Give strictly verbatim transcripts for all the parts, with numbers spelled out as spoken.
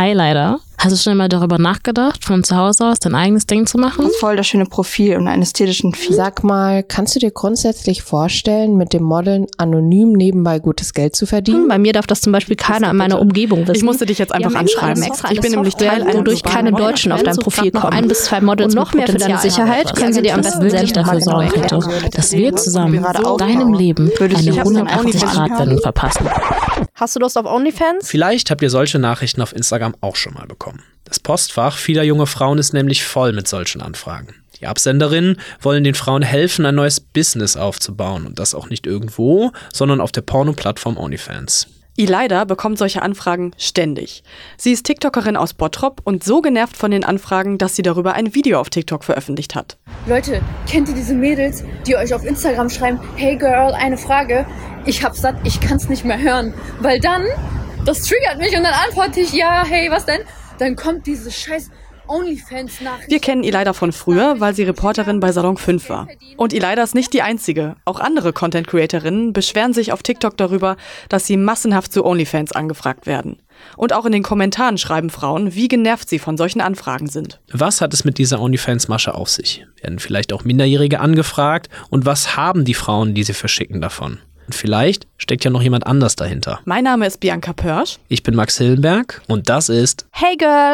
Hi Leider. Hast du schon mal darüber nachgedacht, von zu Hause aus dein eigenes Ding zu machen? Das ist voll das schöne Profil und einen ästhetischen Feed. Sag mal, kannst du dir grundsätzlich vorstellen, mit dem Modeln anonym nebenbei gutes Geld zu verdienen? Hm, bei mir darf das zum Beispiel keiner in meiner Umgebung wissen. Ich musste dich jetzt einfach anschreiben. Ich bin nämlich Teil, wodurch keine Deutschen auf dein Profil kommen. Ein bis zwei Models und noch mehr für deine Sicherheit können sie dir am besten wirklich dafür sorgen könnte, dass wir zusammen deinem Leben eine hundertachtzig Grad Wendung verpassen. Hast du Lust auf OnlyFans? Vielleicht habt ihr solche Nachrichten auf Instagram auch schon mal bekommen. Das Postfach vieler junger Frauen ist nämlich voll mit solchen Anfragen. Die Absenderinnen wollen den Frauen helfen, ein neues Business aufzubauen. Und das auch nicht irgendwo, sondern auf der Porno-Plattform OnlyFans. Ileida bekommt solche Anfragen ständig. Sie ist TikTokerin aus Bottrop und so genervt von den Anfragen, dass sie darüber ein Video auf TikTok veröffentlicht hat. Leute, kennt ihr diese Mädels, die euch auf Instagram schreiben, hey Girl, eine Frage, ich hab's satt, ich kann's nicht mehr hören. Weil dann, das triggert mich und dann antworte ich, ja, hey, was denn? Dann kommt diese scheiß OnlyFans-Nachricht. Wir kennen Ileida von früher, weil sie Reporterin bei Salon fünf war. Und Ileida ist nicht die einzige. Auch andere Content-Creatorinnen beschweren sich auf TikTok darüber, dass sie massenhaft zu OnlyFans angefragt werden. Und auch in den Kommentaren schreiben Frauen, wie genervt sie von solchen Anfragen sind. Was hat es mit dieser OnlyFans-Masche auf sich? Werden vielleicht auch Minderjährige angefragt? Und was haben die Frauen, die sie verschicken, davon? Und vielleicht steckt ja noch jemand anders dahinter. Mein Name ist Bianca Pörsch. Ich bin Max Hillenberg und das ist Hey Girl!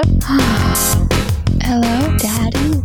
Hello, Daddy.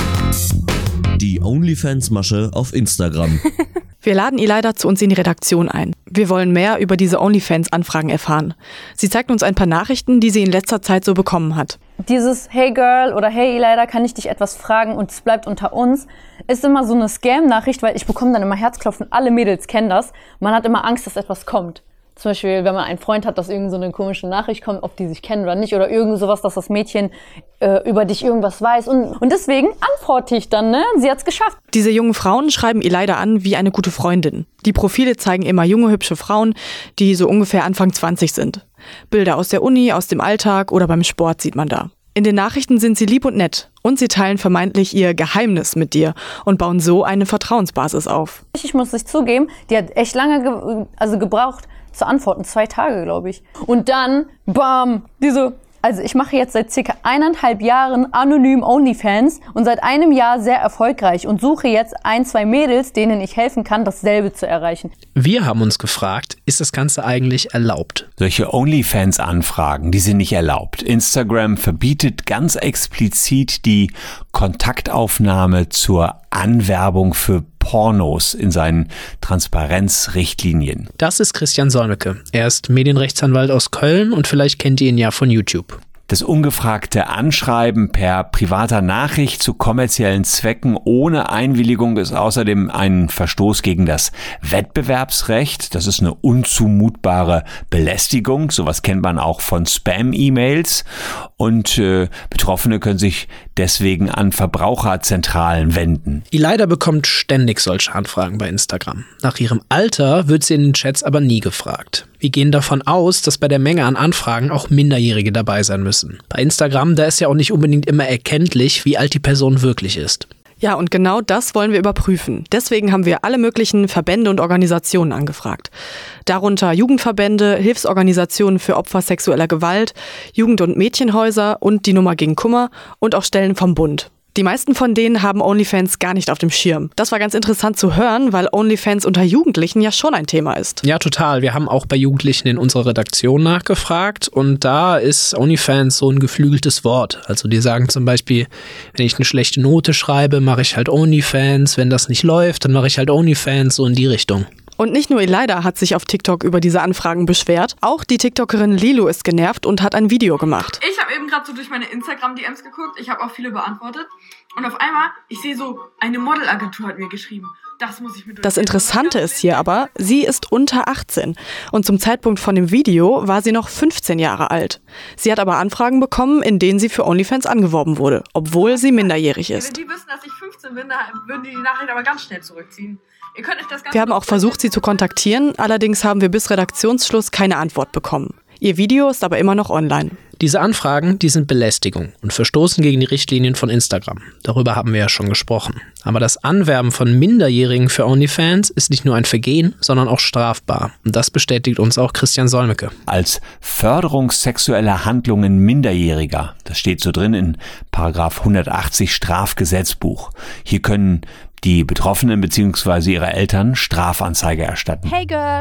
Die OnlyFans-Masche auf Instagram. Wir laden Ileida zu uns in die Redaktion ein. Wir wollen mehr über diese OnlyFans-Anfragen erfahren. Sie zeigt uns ein paar Nachrichten, die sie in letzter Zeit so bekommen hat. Dieses Hey Girl oder Hey Ileida, kann ich dich etwas fragen und es bleibt unter uns, ist immer so eine Scam-Nachricht, weil ich bekomme dann immer Herzklopfen. Alle Mädels kennen das. Man hat immer Angst, dass etwas kommt. Zum Beispiel, wenn man einen Freund hat, dass irgend so eine komische Nachricht kommt, ob die sich kennen oder nicht, oder irgend sowas, dass das Mädchen äh, über dich irgendwas weiß. Und, und deswegen antworte ich dann, ne? Sie hat's geschafft. Diese jungen Frauen schreiben Ileida an wie eine gute Freundin. Die Profile zeigen immer junge, hübsche Frauen, die so ungefähr Anfang zwanzig sind. Bilder aus der Uni, aus dem Alltag oder beim Sport sieht man da. In den Nachrichten sind sie lieb und nett und sie teilen vermeintlich ihr Geheimnis mit dir und bauen so eine Vertrauensbasis auf. Ich muss es zugeben, die hat echt lange ge- also gebraucht zu antworten, zwei Tage, glaube ich. Und dann, bam, diese... Also ich mache jetzt seit circa eineinhalb Jahren anonym OnlyFans und seit einem Jahr sehr erfolgreich und suche jetzt ein, zwei Mädels, denen ich helfen kann, dasselbe zu erreichen. Wir haben uns gefragt, ist das Ganze eigentlich erlaubt? Solche OnlyFans-Anfragen, die sind nicht erlaubt. Instagram verbietet ganz explizit die Kontaktaufnahme zur Anwerbung für Pornos in seinen Transparenzrichtlinien. Das ist Christian Solmecke. Er ist Medienrechtsanwalt aus Köln und vielleicht kennt ihr ihn ja von YouTube. Das ungefragte Anschreiben per privater Nachricht zu kommerziellen Zwecken ohne Einwilligung ist außerdem ein Verstoß gegen das Wettbewerbsrecht. Das ist eine unzumutbare Belästigung. Sowas kennt man auch von Spam-E-Mails. Und äh, Betroffene können sich deswegen an Verbraucherzentralen wenden. Ileida bekommt ständig solche Anfragen bei Instagram. Nach ihrem Alter wird sie in den Chats aber nie gefragt. Wir gehen davon aus, dass bei der Menge an Anfragen auch Minderjährige dabei sein müssen. Bei Instagram, da ist ja auch nicht unbedingt immer erkenntlich, wie alt die Person wirklich ist. Ja, und genau das wollen wir überprüfen. Deswegen haben wir alle möglichen Verbände und Organisationen angefragt. Darunter Jugendverbände, Hilfsorganisationen für Opfer sexueller Gewalt, Jugend- und Mädchenhäuser und die Nummer gegen Kummer und auch Stellen vom Bund. Die meisten von denen haben OnlyFans gar nicht auf dem Schirm. Das war ganz interessant zu hören, weil OnlyFans unter Jugendlichen ja schon ein Thema ist. Ja, total. Wir haben auch bei Jugendlichen in unserer Redaktion nachgefragt und da ist OnlyFans so ein geflügeltes Wort. Also die sagen zum Beispiel, wenn ich eine schlechte Note schreibe, mache ich halt OnlyFans. Wenn das nicht läuft, dann mache ich halt OnlyFans, so in die Richtung. Und nicht nur Ileida hat sich auf TikTok über diese Anfragen beschwert, auch die TikTokerin Lilo ist genervt und hat ein Video gemacht. Ich habe eben gerade so durch meine Instagram-D Ms geguckt, ich habe auch viele beantwortet und auf einmal, ich sehe so, eine Modelagentur hat mir geschrieben. Das muss ich mir Das Interessante ist hier aber, sie ist unter achtzehn und zum Zeitpunkt von dem Video war sie noch fünfzehn Jahre alt. Sie hat aber Anfragen bekommen, in denen sie für OnlyFans angeworben wurde, obwohl sie minderjährig ist. Wenn die wissen, dass ich fünfzehn bin, dann würden die die Nachricht aber ganz schnell zurückziehen. Ihr könnt euch das Ganze Wir haben auch versucht, sie zu kontaktieren, allerdings haben wir bis Redaktionsschluss keine Antwort bekommen. Ihr Video ist aber immer noch online. Diese Anfragen, die sind Belästigung und verstoßen gegen die Richtlinien von Instagram. Darüber haben wir ja schon gesprochen. Aber das Anwerben von Minderjährigen für OnlyFans ist nicht nur ein Vergehen, sondern auch strafbar. Und das bestätigt uns auch Christian Solmecke. Als Förderung sexueller Handlungen Minderjähriger, das steht so drin in Paragraph hundertachtzig Strafgesetzbuch. Hier können die Betroffenen bzw. ihre Eltern Strafanzeige erstatten. Hey Girl!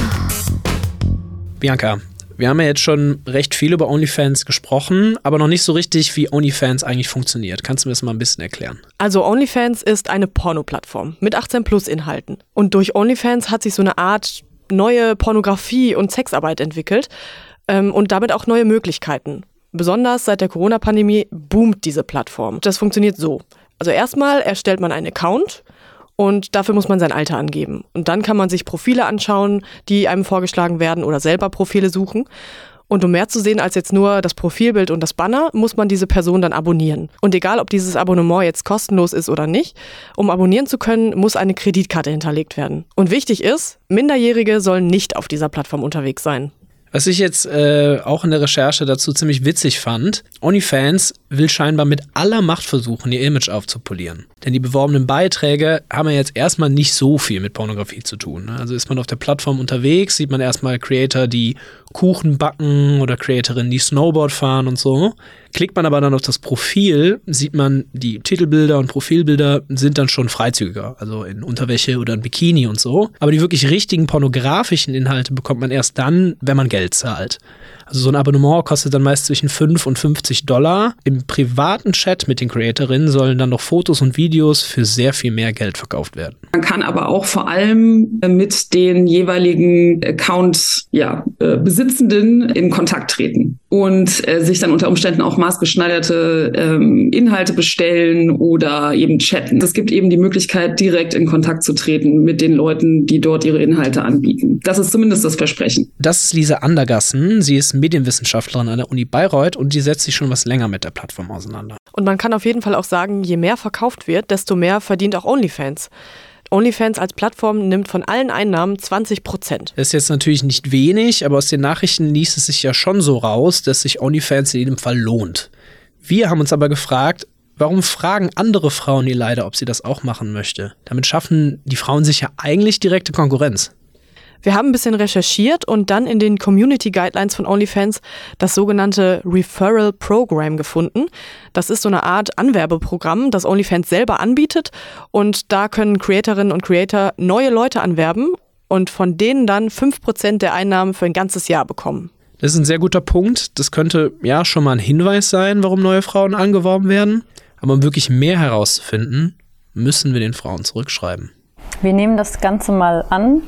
Bianca, wir haben ja jetzt schon recht viel über OnlyFans gesprochen, aber noch nicht so richtig, wie OnlyFans eigentlich funktioniert. Kannst du mir das mal ein bisschen erklären? Also OnlyFans ist eine Porno-Plattform mit achtzehn plus Inhalten. Und durch OnlyFans hat sich so eine Art neue Pornografie und Sexarbeit entwickelt ähm, und damit auch neue Möglichkeiten. Besonders seit der Corona-Pandemie boomt diese Plattform. Das funktioniert so. Also erstmal erstellt man einen Account und dafür muss man sein Alter angeben. Und dann kann man sich Profile anschauen, die einem vorgeschlagen werden oder selber Profile suchen. Und um mehr zu sehen als jetzt nur das Profilbild und das Banner, muss man diese Person dann abonnieren. Und egal, ob dieses Abonnement jetzt kostenlos ist oder nicht, um abonnieren zu können, muss eine Kreditkarte hinterlegt werden. Und wichtig ist, Minderjährige sollen nicht auf dieser Plattform unterwegs sein. Was ich jetzt äh, auch in der Recherche dazu ziemlich witzig fand, OnlyFans will scheinbar mit aller Macht versuchen, ihr Image aufzupolieren. Denn die beworbenen Beiträge haben ja jetzt erstmal nicht so viel mit Pornografie zu tun. Ne? Also ist man auf der Plattform unterwegs, sieht man erstmal Creator, die Kuchen backen oder Creatorinnen, die Snowboard fahren und so. Klickt man aber dann auf das Profil, sieht man, die Titelbilder und Profilbilder sind dann schon freizügiger, also in Unterwäsche oder in Bikini und so. Aber die wirklich richtigen pornografischen Inhalte bekommt man erst dann, wenn man Geld zahlt. Also so ein Abonnement kostet dann meist zwischen fünf und fünfzig Dollar. Im privaten Chat mit den Creatorinnen sollen dann noch Fotos und Videos für sehr viel mehr Geld verkauft werden. Man kann aber auch vor allem mit den jeweiligen Account, ja, Besitzenden in Kontakt treten und äh, sich dann unter Umständen auch maßgeschneiderte ähm, Inhalte bestellen oder eben chatten. Es gibt eben die Möglichkeit, direkt in Kontakt zu treten mit den Leuten, die dort ihre Inhalte anbieten. Das ist zumindest das Versprechen. Das ist Lisa Andergassen. Sie ist Medienwissenschaftlerin an der Uni Bayreuth und die setzt sich schon was länger mit der Plattform auseinander. Und man kann auf jeden Fall auch sagen, je mehr verkauft wird, desto mehr verdient auch OnlyFans. OnlyFans als Plattform nimmt von allen Einnahmen zwanzig Prozent. Das ist jetzt natürlich nicht wenig, aber aus den Nachrichten liest es sich ja schon so raus, dass sich OnlyFans in jedem Fall lohnt. Wir haben uns aber gefragt, warum fragen andere Frauen ihr leider, ob sie das auch machen möchte? Damit schaffen die Frauen sich ja eigentlich direkte Konkurrenz. Wir haben ein bisschen recherchiert und dann in den Community Guidelines von OnlyFans das sogenannte Referral Program gefunden. Das ist so eine Art Anwerbeprogramm, das OnlyFans selber anbietet und da können Creatorinnen und Creator neue Leute anwerben und von denen dann fünf Prozent der Einnahmen für ein ganzes Jahr bekommen. Das ist ein sehr guter Punkt. Das könnte ja schon mal ein Hinweis sein, warum neue Frauen angeworben werden. Aber um wirklich mehr herauszufinden, müssen wir den Frauen zurückschreiben. Wir nehmen das Ganze mal an.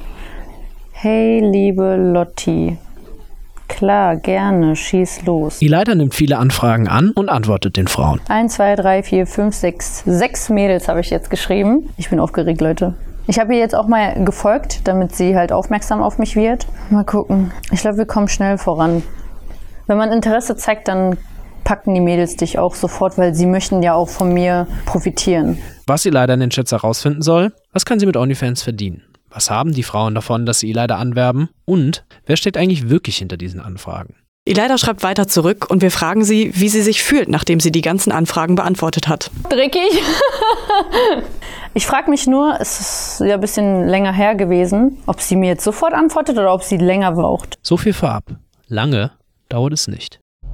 Hey, liebe Lotti. Klar, gerne, schieß los. Die Leiter nimmt viele Anfragen an und antwortet den Frauen. Eins, zwei, drei, vier, fünf, sechs. Sechs Mädels habe ich jetzt geschrieben. Ich bin aufgeregt, Leute. Ich habe ihr jetzt auch mal gefolgt, damit sie halt aufmerksam auf mich wird. Mal gucken. Ich glaube, wir kommen schnell voran. Wenn man Interesse zeigt, dann packen die Mädels dich auch sofort, weil sie möchten ja auch von mir profitieren. Was sie leider in den Chats herausfinden soll, was kann sie mit OnlyFans verdienen? Was haben die Frauen davon, dass sie Ileida anwerben? Und wer steht eigentlich wirklich hinter diesen Anfragen? Ileida schreibt weiter zurück und wir fragen sie, wie sie sich fühlt, nachdem sie die ganzen Anfragen beantwortet hat. Dreckig. Ich frage mich nur, es ist ja ein bisschen länger her gewesen, ob sie mir jetzt sofort antwortet oder ob sie länger braucht. So viel vorab. Lange dauert es nicht.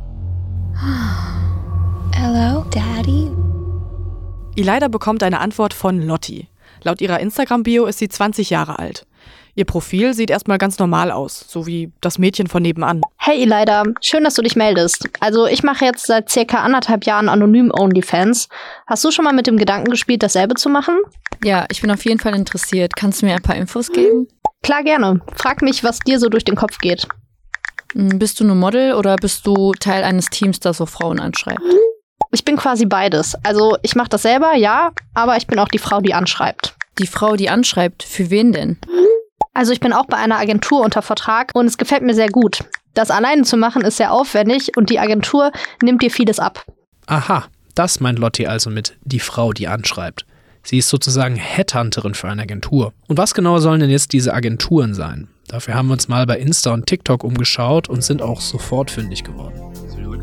Hello, Daddy. Ileida bekommt eine Antwort von Lotti. Laut ihrer Instagram-Bio ist sie zwanzig Jahre alt. Ihr Profil sieht erstmal ganz normal aus, so wie das Mädchen von nebenan. Hey Ileida, schön, dass du dich meldest. Also ich mache jetzt seit circa anderthalb Jahren anonym OnlyFans. Hast du schon mal mit dem Gedanken gespielt, dasselbe zu machen? Ja, ich bin auf jeden Fall interessiert. Kannst du mir ein paar Infos geben? Klar, gerne. Frag mich, was dir so durch den Kopf geht. Bist du nur Model oder bist du Teil eines Teams, das so Frauen anschreibt? Ich bin quasi beides. Also ich mache das selber, ja, aber ich bin auch die Frau, die anschreibt. Die Frau, die anschreibt? Für wen denn? Also ich bin auch bei einer Agentur unter Vertrag und es gefällt mir sehr gut. Das alleine zu machen ist sehr aufwendig und die Agentur nimmt dir vieles ab. Aha, das meint Lotti also mit die Frau, die anschreibt. Sie ist sozusagen Headhunterin für eine Agentur. Und was genau sollen denn jetzt diese Agenturen sein? Dafür haben wir uns mal bei Insta und TikTok umgeschaut und sind auch sofort fündig geworden.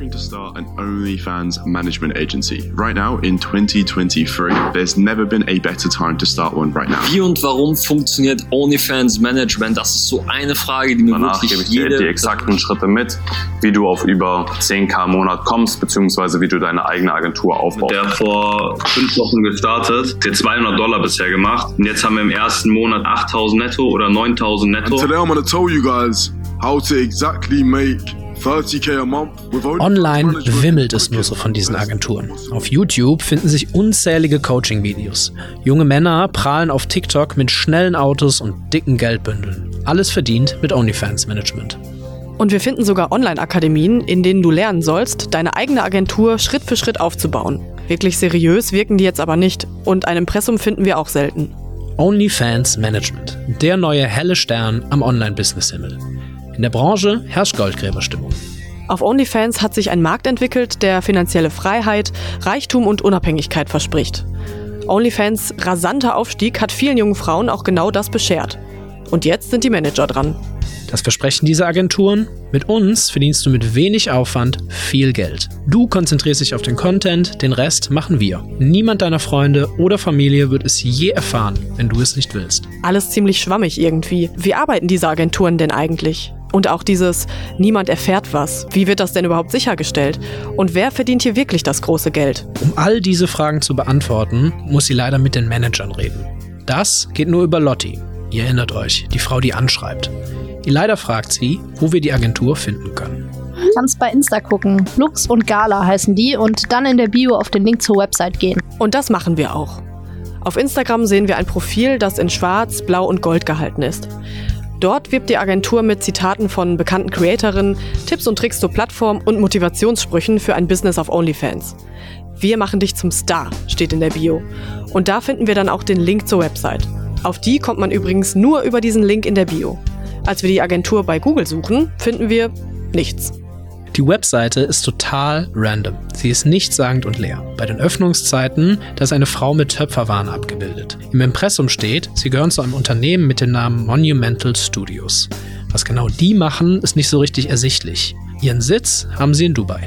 looking to start an OnlyFans management agency. Right now in twenty twenty-three, there's never been a better time to start one right now. Wie und warum funktioniert OnlyFans Management? Das ist so eine Frage, die mir Danach wirklich gebe ich jede... dir die exakten Schritte mit, wie du auf über zehn K im Monat kommst, beziehungsweise wie du deine eigene Agentur aufbaust. Der hat vor fünf Wochen gestartet, der zweihundert Dollar bisher gemacht und jetzt haben wir im ersten Monat achttausend netto oder neuntausend netto. And today I'm going to tell you guys how to exactly make thirty K a month with only Online wimmelt es nur so von diesen Agenturen. Auf YouTube finden sich unzählige Coaching-Videos. Junge Männer prahlen auf TikTok mit schnellen Autos und dicken Geldbündeln. Alles verdient mit OnlyFans-Management. Und wir finden sogar Online-Akademien, in denen du lernen sollst, deine eigene Agentur Schritt für Schritt aufzubauen. Wirklich seriös wirken die jetzt aber nicht und ein Impressum finden wir auch selten. OnlyFans Management, der neue helle Stern am Online-Business-Himmel. In der Branche herrscht Goldgräberstimmung. Auf OnlyFans hat sich ein Markt entwickelt, der finanzielle Freiheit, Reichtum und Unabhängigkeit verspricht. OnlyFans' rasanter Aufstieg hat vielen jungen Frauen auch genau das beschert. Und jetzt sind die Manager dran. Das versprechen diese Agenturen: Mit uns verdienst du mit wenig Aufwand viel Geld. Du konzentrierst dich auf den Content, den Rest machen wir. Niemand deiner Freunde oder Familie wird es je erfahren, wenn du es nicht willst. Alles ziemlich schwammig irgendwie. Wie arbeiten diese Agenturen denn eigentlich? Und auch dieses Niemand erfährt was. Wie wird das denn überhaupt sichergestellt? Und wer verdient hier wirklich das große Geld? Um all diese Fragen zu beantworten, muss sie leider mit den Managern reden. Das geht nur über Lotti. Ihr erinnert euch, die Frau, die anschreibt. Leider fragt sie, wo wir die Agentur finden können. Du kannst bei Insta gucken. Lux und Gala heißen die und dann in der Bio auf den Link zur Website gehen. Und das machen wir auch. Auf Instagram sehen wir ein Profil, das in Schwarz, Blau und Gold gehalten ist. Dort wirbt die Agentur mit Zitaten von bekannten Creatorinnen, Tipps und Tricks zur Plattform und Motivationssprüchen für ein Business auf OnlyFans. Wir machen dich zum Star, steht in der Bio. Und da finden wir dann auch den Link zur Website. Auf die kommt man übrigens nur über diesen Link in der Bio. Als wir die Agentur bei Google suchen, finden wir nichts. Die Webseite ist total random. Sie ist nichtssagend und leer. Bei den Öffnungszeiten, da ist eine Frau mit Töpferwaren abgebildet. Im Impressum steht, sie gehören zu einem Unternehmen mit dem Namen Monumental Studios. Was genau die machen, ist nicht so richtig ersichtlich. Ihren Sitz haben sie in Dubai.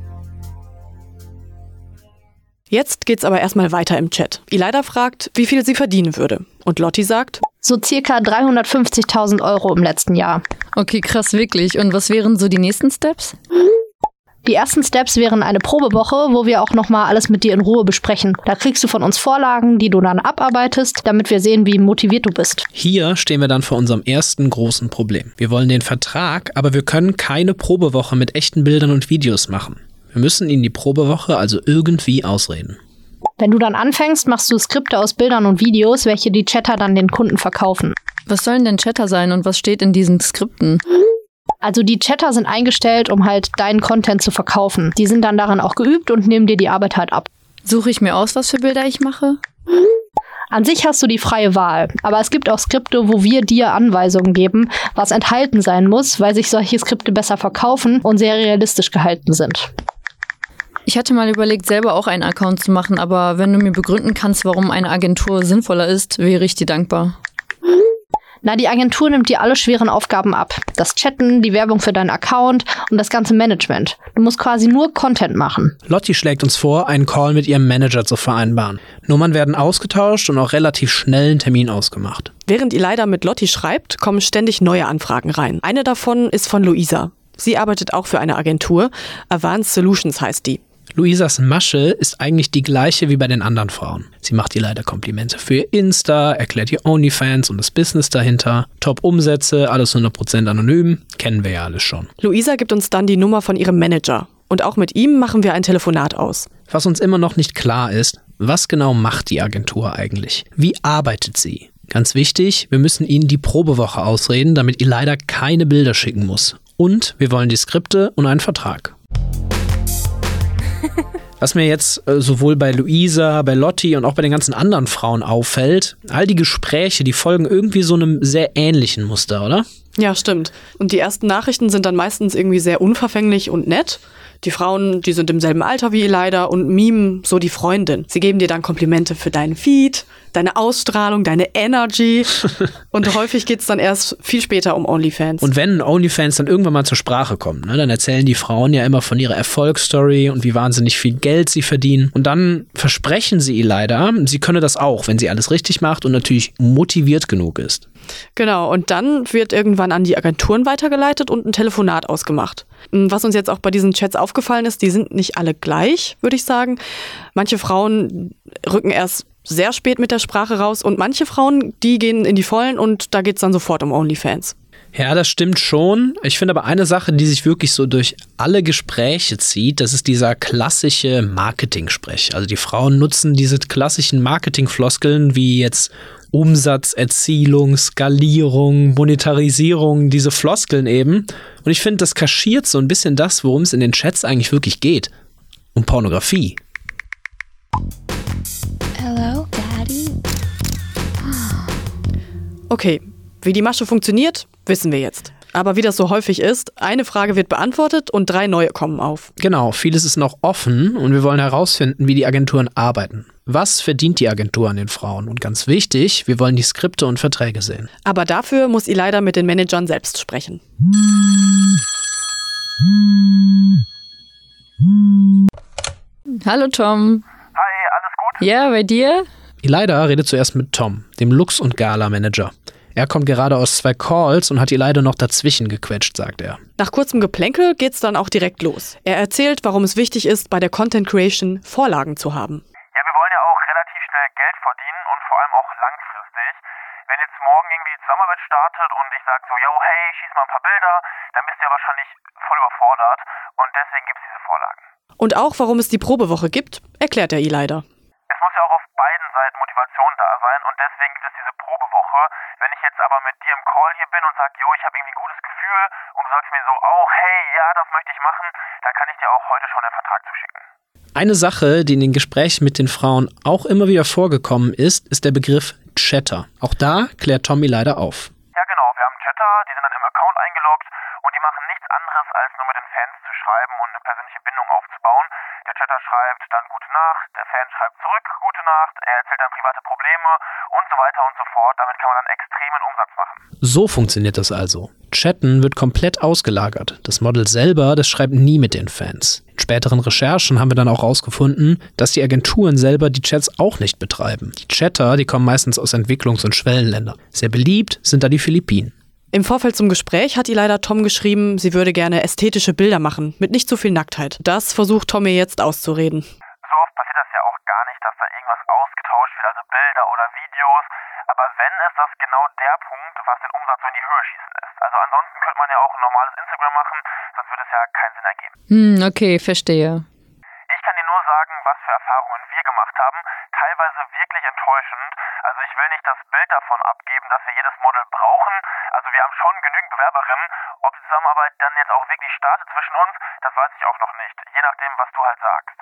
Jetzt geht's aber erstmal weiter im Chat. Ileida fragt, wie viel sie verdienen würde. Und Lotti sagt, so circa dreihundertfünfzigtausend Euro im letzten Jahr. Okay, krass, wirklich. Und was wären so die nächsten Steps? Die ersten Steps wären eine Probewoche, wo wir auch nochmal alles mit dir in Ruhe besprechen. Da kriegst du von uns Vorlagen, die du dann abarbeitest, damit wir sehen, wie motiviert du bist. Hier stehen wir dann vor unserem ersten großen Problem. Wir wollen den Vertrag, aber wir können keine Probewoche mit echten Bildern und Videos machen. Wir müssen ihnen die Probewoche also irgendwie ausreden. Wenn du dann anfängst, machst du Skripte aus Bildern und Videos, welche die Chatter dann den Kunden verkaufen. Was sollen denn Chatter sein und was steht in diesen Skripten? Also die Chatter sind eingestellt, um halt deinen Content zu verkaufen. Die sind dann darin auch geübt und nehmen dir die Arbeit halt ab. Suche ich mir aus, was für Bilder ich mache? An sich hast du die freie Wahl, aber es gibt auch Skripte, wo wir dir Anweisungen geben, was enthalten sein muss, weil sich solche Skripte besser verkaufen und sehr realistisch gehalten sind. Ich hatte mal überlegt, selber auch einen Account zu machen, aber wenn du mir begründen kannst, warum eine Agentur sinnvoller ist, wäre ich dir dankbar. Na, die Agentur nimmt dir alle schweren Aufgaben ab. Das Chatten, die Werbung für deinen Account und das ganze Management. Du musst quasi nur Content machen. Lotti schlägt uns vor, einen Call mit ihrem Manager zu vereinbaren. Nummern werden ausgetauscht und auch relativ schnell ein Termin ausgemacht. Während Ileida mit Lotti schreibt, kommen ständig neue Anfragen rein. Eine davon ist von Luisa. Sie arbeitet auch für eine Agentur. Advanced Solutions heißt die. Luisas Masche ist eigentlich die gleiche wie bei den anderen Frauen. Sie macht ihr leider Komplimente für ihr Insta, erklärt ihr OnlyFans und das Business dahinter. Top-Umsätze, alles hundert Prozent anonym, kennen wir ja alles schon. Luisa gibt uns dann die Nummer von ihrem Manager. Und auch mit ihm machen wir ein Telefonat aus. Was uns immer noch nicht klar ist, was genau macht die Agentur eigentlich? Wie arbeitet sie? Ganz wichtig, wir müssen ihnen die Probewoche ausreden, damit ihr leider keine Bilder schicken muss. Und wir wollen die Skripte und einen Vertrag. Was mir jetzt äh, sowohl bei Luisa, bei Lotti und auch bei den ganzen anderen Frauen auffällt, all die Gespräche, die folgen irgendwie so einem sehr ähnlichen Muster, oder? Ja, stimmt. Und die ersten Nachrichten sind dann meistens irgendwie sehr unverfänglich und nett. Die Frauen, die sind im selben Alter wie Elida und mimen so die Freundin. Sie geben dir dann Komplimente für deinen Feed, deine Ausstrahlung, deine Energy. Und häufig geht's dann erst viel später um OnlyFans. Und wenn OnlyFans dann irgendwann mal zur Sprache kommt, ne, dann erzählen die Frauen ja immer von ihrer Erfolgsstory und wie wahnsinnig viel Geld sie verdienen. Und dann versprechen sie Elida, sie könne das auch, wenn sie alles richtig macht und natürlich motiviert genug ist. Genau, und dann wird irgendwann an die Agenturen weitergeleitet und ein Telefonat ausgemacht. Was uns jetzt auch bei diesen Chats aufgefallen ist, die sind nicht alle gleich, würde ich sagen. Manche Frauen rücken erst sehr spät mit der Sprache raus und manche Frauen, die gehen in die Vollen und da geht's dann sofort um OnlyFans. Ja, das stimmt schon. Ich finde aber eine Sache, die sich wirklich so durch alle Gespräche zieht, das ist dieser klassische Marketing-Sprech. Also die Frauen nutzen diese klassischen Marketing-Floskeln wie jetzt Umsatzerzielung, Skalierung, Monetarisierung, diese Floskeln eben. Und ich finde, das kaschiert so ein bisschen das, worum es in den Chats eigentlich wirklich geht. Um Pornografie. Hello, Daddy. Okay, wie die Masche funktioniert, wissen wir jetzt. Aber wie das so häufig ist, eine Frage wird beantwortet und drei neue kommen auf. Genau, vieles ist noch offen und wir wollen herausfinden, wie die Agenturen arbeiten. Was verdient die Agentur an den Frauen? Und ganz wichtig, wir wollen die Skripte und Verträge sehen. Aber dafür muss Elida mit den Managern selbst sprechen. Hallo Tom. Hi, alles gut? Ja, bei dir? Elida redet zuerst mit Tom, dem Lux- und Gala-Manager. Er kommt gerade aus zwei Calls und hat Elida noch dazwischen gequetscht, sagt er. Nach kurzem Geplänkel geht's dann auch direkt los. Er erzählt, warum es wichtig ist, bei der Content Creation Vorlagen zu haben. Ja, wir wollen ja auch relativ schnell Geld verdienen und vor allem auch langfristig. Wenn jetzt morgen irgendwie die Zusammenarbeit startet und ich sage so, yo, hey, schieß mal ein paar Bilder, dann bist du ja wahrscheinlich voll überfordert und deswegen gibt's diese Vorlagen. Und auch, warum es die Probewoche gibt, erklärt er Elida. Es muss ja auch auf beiden Seiten Motivation da sein und deswegen gibt es diese Probewoche. Wenn ich jetzt aber mit dir im Call hier bin und sage, jo, ich habe irgendwie ein gutes Gefühl und du sagst mir so auch, hey, ja, das möchte ich machen, dann kann ich dir auch heute schon den Vertrag zuschicken. Eine Sache, die in den Gesprächen mit den Frauen auch immer wieder vorgekommen ist, ist der Begriff Chatter. Auch da klärt Tom Elida auf. Ja, genau, wir haben Chatter, die sind dann im Account eingeloggt und die machen nichts anderes, als nur mit den Fans zu schreiben und eine persönliche Bindung aufzubauen. Der Chatter schreibt dann Gute Nacht, der Fan schreibt zurück Gute Nacht, er erzählt dann private Probleme und so weiter und so fort. Damit kann man dann extremen Umsatz machen. So funktioniert das also. Chatten wird komplett ausgelagert. Das Model selber, das schreibt nie mit den Fans. In späteren Recherchen haben wir dann auch rausgefunden, dass die Agenturen selber die Chats auch nicht betreiben. Die Chatter, die kommen meistens aus Entwicklungs- und Schwellenländern. Sehr beliebt sind da die Philippinen. Im Vorfeld zum Gespräch hat Elida Tom geschrieben, sie würde gerne ästhetische Bilder machen, mit nicht zu viel Nacktheit. Das versucht Tom ihr jetzt auszureden. So oft passiert das ja auch gar nicht, dass da irgendwas ausgetauscht wird, also Bilder oder Videos. Aber wenn, ist das genau der Punkt, was den Umsatz so in die Höhe schießen lässt. Also ansonsten könnte man ja auch ein normales Instagram machen, sonst würde es ja keinen Sinn ergeben. Hm, okay, verstehe. Ich kann dir nur sagen, was für Erfahrungen wir gemacht haben. Teilweise wirklich enttäuschend. Also ich will nicht das Bild davon abgeben, dass wir jedes Model brauchen. Also wir haben schon genügend Bewerberinnen. Ob die Zusammenarbeit dann jetzt auch wirklich startet zwischen uns, das weiß ich auch noch nicht. Je nachdem, was du halt sagst.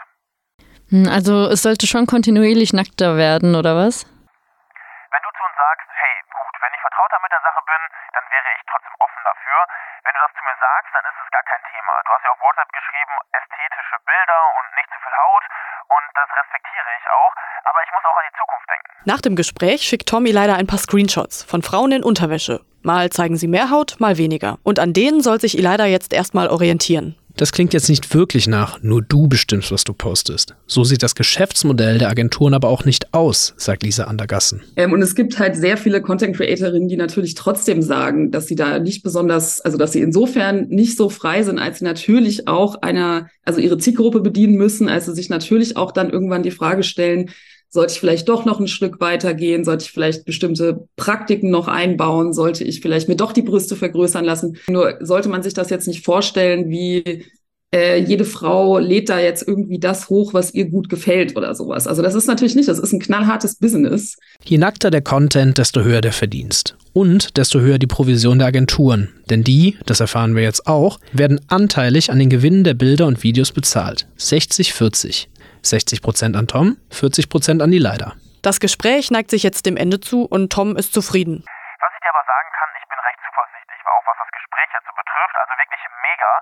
Hm, also es sollte schon kontinuierlich nackter werden, oder was? Wenn du zu uns sagst, hey, gut, wenn ich vertrauter mit der Sache bin, dann wäre ich trotzdem offen dafür. Wenn du das zu mir sagst, dann ist es gar kein Thema. Du hast ja auf WhatsApp geschrieben, ästhetische Bilder und nicht zu viel Haut. Und das respektiere ich auch. Aber ich muss auch an die Zukunft denken. Nach dem Gespräch schickt Tom Elida ein paar Screenshots von Frauen in Unterwäsche. Mal zeigen sie mehr Haut, mal weniger. Und an denen soll sich Elida jetzt erstmal orientieren. Das klingt jetzt nicht wirklich nach, nur du bestimmst, was du postest. So sieht das Geschäftsmodell der Agenturen aber auch nicht aus, sagt Lisa Andergassen. Ähm, und es gibt halt sehr viele Content-Creatorinnen, die natürlich trotzdem sagen, dass sie da nicht besonders, also dass sie insofern nicht so frei sind, als sie natürlich auch einer, also ihre Zielgruppe bedienen müssen, als sie sich natürlich auch dann irgendwann die Frage stellen, sollte ich vielleicht doch noch ein Stück weitergehen? Sollte ich vielleicht bestimmte Praktiken noch einbauen? Sollte ich vielleicht mir doch die Brüste vergrößern lassen? Nur sollte man sich das jetzt nicht vorstellen, wie äh, jede Frau lädt da jetzt irgendwie das hoch, was ihr gut gefällt oder sowas. Also das ist natürlich nicht, das ist ein knallhartes Business. Je nackter der Content, desto höher der Verdienst. Und desto höher die Provision der Agenturen. Denn die, das erfahren wir jetzt auch, werden anteilig an den Gewinnen der Bilder und Videos bezahlt. sechzig vierzig. sechzig Prozent an Tom, vierzig Prozent an Elida. Das Gespräch neigt sich jetzt dem Ende zu und Tom ist zufrieden. Was ich dir aber sagen kann, ich bin recht zuversichtlich, auch was das Gespräch jetzt so betrifft. Also wirklich mega. Ich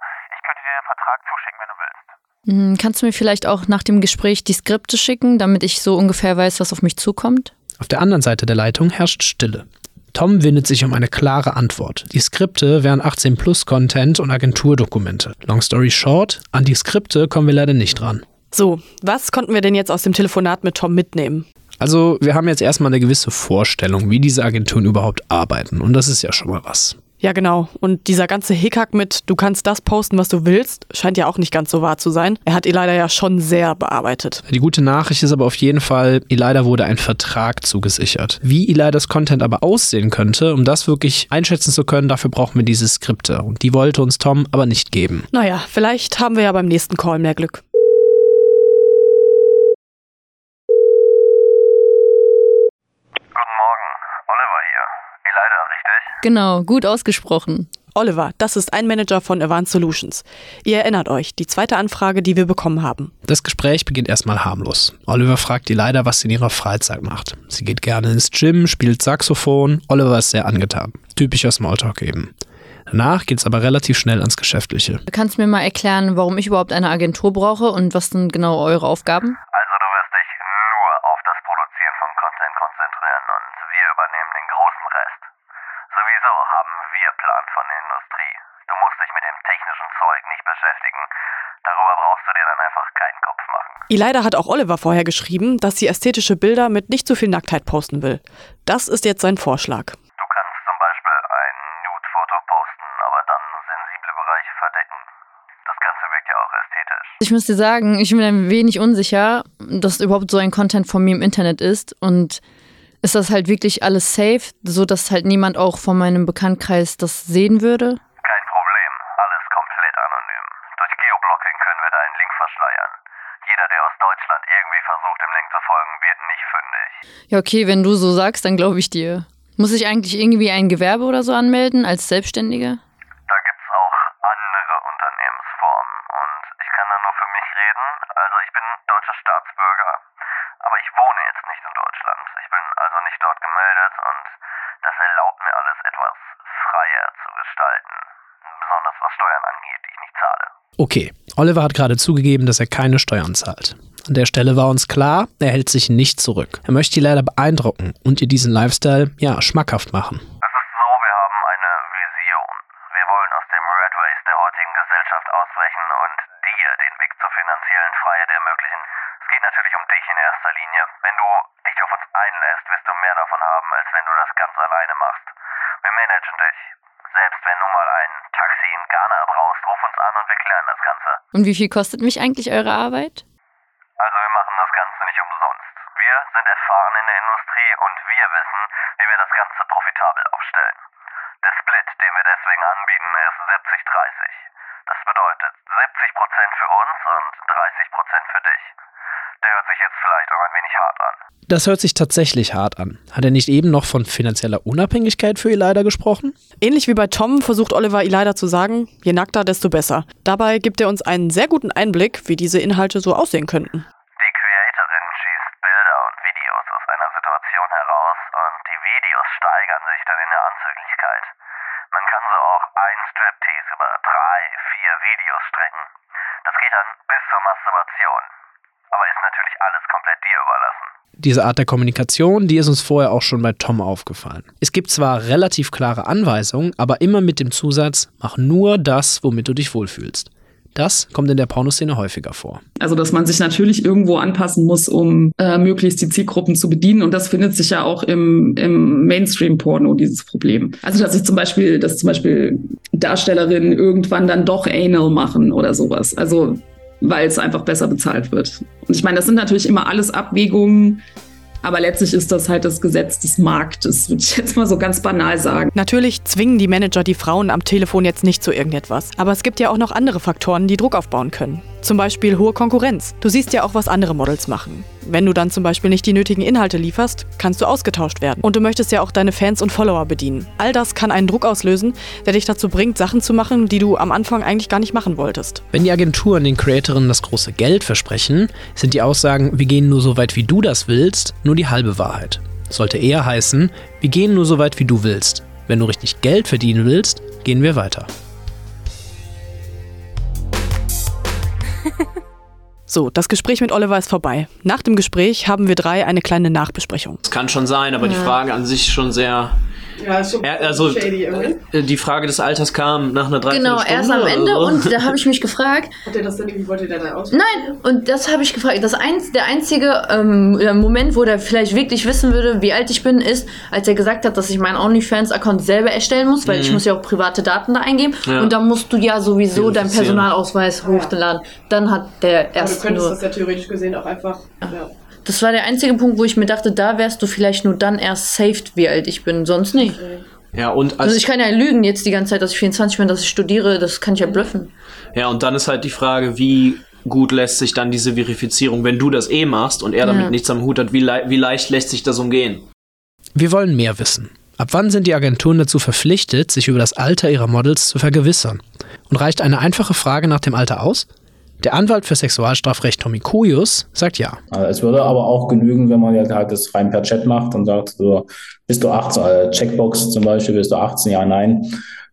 Ich könnte dir den Vertrag zuschicken, wenn du willst. Kannst du mir vielleicht auch nach dem Gespräch die Skripte schicken, damit ich so ungefähr weiß, was auf mich zukommt? Auf der anderen Seite der Leitung herrscht Stille. Tom windet sich um eine klare Antwort. Die Skripte wären achtzehn plus Content und Agenturdokumente. Long story short, an die Skripte kommen wir leider nicht ran. So, was konnten wir denn jetzt aus dem Telefonat mit Tom mitnehmen? Also, wir haben jetzt erstmal eine gewisse Vorstellung, wie diese Agenturen überhaupt arbeiten. Und das ist ja schon mal was. Ja, genau. Und dieser ganze Hickhack mit, du kannst das posten, was du willst, scheint ja auch nicht ganz so wahr zu sein. Er hat Elida ja schon sehr bearbeitet. Die gute Nachricht ist aber auf jeden Fall, Elida wurde ein Vertrag zugesichert. Wie Elidas Content aber aussehen könnte, um das wirklich einschätzen zu können, dafür brauchen wir diese Skripte. Und die wollte uns Tom aber nicht geben. Naja, vielleicht haben wir ja beim nächsten Call mehr Glück. Genau, gut ausgesprochen. Oliver, das ist ein Manager von Advanced Solutions. Ihr erinnert euch, die zweite Anfrage, die wir bekommen haben. Das Gespräch beginnt erstmal harmlos. Oliver fragt Elida, was sie in ihrer Freizeit macht. Sie geht gerne ins Gym, spielt Saxophon. Oliver ist sehr angetan. Typischer Smalltalk eben. Danach geht's aber relativ schnell ans Geschäftliche. Du kannst mir mal erklären, warum ich überhaupt eine Agentur brauche und was sind genau eure Aufgaben? Also du wirst dich nur auf das Produzieren von Content konzentrieren und wir übernehmen den großen Rest. Sowieso haben wir Plan von der Industrie. Du musst dich mit dem technischen Zeug nicht beschäftigen. Darüber brauchst du dir dann einfach keinen Kopf machen. Elida hat auch Oliver vorher geschrieben, dass sie ästhetische Bilder mit nicht zu viel Nacktheit posten will. Das ist jetzt sein Vorschlag. Du kannst zum Beispiel ein Nude-Foto posten, aber dann sensible Bereiche verdecken. Das Ganze wirkt ja auch ästhetisch. Ich muss dir sagen, ich bin ein wenig unsicher, dass überhaupt so ein Content von mir im Internet ist und ist das halt wirklich alles safe, so dass halt niemand auch von meinem Bekanntkreis das sehen würde? Kein Problem, alles komplett anonym. Durch Geoblocking können wir deinen Link verschleiern. Jeder, der aus Deutschland irgendwie versucht, dem Link zu folgen, wird nicht fündig. Ja, okay, wenn du so sagst, dann glaube ich dir. Muss ich eigentlich irgendwie ein Gewerbe oder so anmelden als Selbstständige? Da gibt's auch andere Unternehmensformen und ich kann da nur für mich reden. Also ich bin deutscher Staatsbürger, aber ich wohne jetzt nicht in Deutschland. Ich bin also nicht dort gemeldet und das erlaubt mir alles etwas freier zu gestalten. Besonders was Steuern angeht, die ich nicht zahle. Okay, Oliver hat gerade zugegeben, dass er keine Steuern zahlt. An der Stelle war uns klar, er hält sich nicht zurück. Er möchte die leider beeindrucken und ihr diesen Lifestyle, ja, schmackhaft machen. Es ist so, wir haben eine Vision. Wir wollen aus dem Rat Race der heutigen Gesellschaft ausbrechen und dir den Weg zur finanziellen Freiheit ermöglichen. Es geht natürlich um dich in erster Linie. Wenn du dich auf uns einlässt, wirst du mehr davon haben, als wenn du das ganz alleine machst. Wir managen dich. Selbst wenn du mal ein Taxi in Ghana brauchst, ruf uns an und wir klären das Ganze. Und wie viel kostet mich eigentlich eure Arbeit? Also wir machen das Ganze nicht umsonst. Wir sind erfahren in der Industrie und wir wissen, wie wir das Ganze profitabel aufstellen. Der Split, den wir deswegen anbieten, ist siebzig dreißig. Das bedeutet siebzig Prozent für uns und dreißig Prozent für dich. Der hört sich jetzt vielleicht auch ein wenig hart an. Das hört sich tatsächlich hart an. Hat er nicht eben noch von finanzieller Unabhängigkeit für Elida gesprochen? Ähnlich wie bei Tom versucht Oliver Elida zu sagen, je nackter, desto besser. Dabei gibt er uns einen sehr guten Einblick, wie diese Inhalte so aussehen könnten. Die Creatorin schießt Bilder und Videos aus einer Situation heraus und die Videos steigern sich dann in der Anzüglichkeit. Man kann so auch einen Striptease über drei, vier Videos strecken. Das geht dann bis zur Masturbation. Aber ist natürlich alles komplett dir überlassen. Diese Art der Kommunikation, die ist uns vorher auch schon bei Tom aufgefallen. Es gibt zwar relativ klare Anweisungen, aber immer mit dem Zusatz, mach nur das, womit du dich wohlfühlst. Das kommt in der Pornoszene häufiger vor. Also, dass man sich natürlich irgendwo anpassen muss, um äh, möglichst die Zielgruppen zu bedienen. Und das findet sich ja auch im, im Mainstream-Porno, dieses Problem. Also, dass ich zum Beispiel, dass zum Beispiel Darstellerinnen irgendwann dann doch Anal machen oder sowas. Also, weil es einfach besser bezahlt wird. Und ich meine, das sind natürlich immer alles Abwägungen, aber letztlich ist das halt das Gesetz des Marktes, würde ich jetzt mal so ganz banal sagen. Natürlich zwingen die Manager die Frauen am Telefon jetzt nicht zu irgendetwas. Aber es gibt ja auch noch andere Faktoren, die Druck aufbauen können. Zum Beispiel hohe Konkurrenz. Du siehst ja auch, was andere Models machen. Wenn du dann zum Beispiel nicht die nötigen Inhalte lieferst, kannst du ausgetauscht werden. Und du möchtest ja auch deine Fans und Follower bedienen. All das kann einen Druck auslösen, der dich dazu bringt, Sachen zu machen, die du am Anfang eigentlich gar nicht machen wolltest. Wenn die Agenturen den Creatorinnen das große Geld versprechen, sind die Aussagen, wir gehen nur so weit, wie du das willst, nur die halbe Wahrheit. Sollte eher heißen, wir gehen nur so weit, wie du willst. Wenn du richtig Geld verdienen willst, gehen wir weiter. So, das Gespräch mit Oliver ist vorbei. Nach dem Gespräch haben wir drei eine kleine Nachbesprechung. Das kann schon sein, aber ja. Die Frage an sich schon sehr... Ja, ist schon also shady irgendwie. Die Frage des Alters kam nach einer Dreiviertelstunde. Genau, erst am Ende so. Und da habe ich mich gefragt. Hat der das denn irgendwie, wollte der da aus? Nein, und das habe ich gefragt. Das ein, der einzige ähm, Moment, wo der vielleicht wirklich wissen würde, wie alt ich bin, ist, als er gesagt hat, dass ich meinen OnlyFans-Account selber erstellen muss, weil mhm. ich muss ja auch private Daten da eingeben. Ja. Und dann musst du ja sowieso deinen Personalausweis hochladen. Dann hat der erst Aber du könntest nur... das ja theoretisch gesehen auch einfach... Ja. Ja. Das war der einzige Punkt, wo ich mir dachte, da wärst du vielleicht nur dann erst saved, wie alt ich bin, sonst nicht. Ja, und als also ich kann ja lügen jetzt die ganze Zeit, dass ich vierundzwanzig bin, dass ich studiere, das kann ich ja bluffen. Ja, und dann ist halt die Frage, wie gut lässt sich dann diese Verifizierung, wenn du das eh machst und er damit ja. nichts am Hut hat, wie, le- wie leicht lässt sich das umgehen? Wir wollen mehr wissen. Ab wann sind die Agenturen dazu verpflichtet, sich über das Alter ihrer Models zu vergewissern? Und reicht eine einfache Frage nach dem Alter aus? Der Anwalt für Sexualstrafrecht Tommy Kujus sagt ja. Es würde aber auch genügen, wenn man halt das rein per Chat macht und sagt, so, bist du achtzehn, also Checkbox zum Beispiel, bist du achtzehn, ja, nein,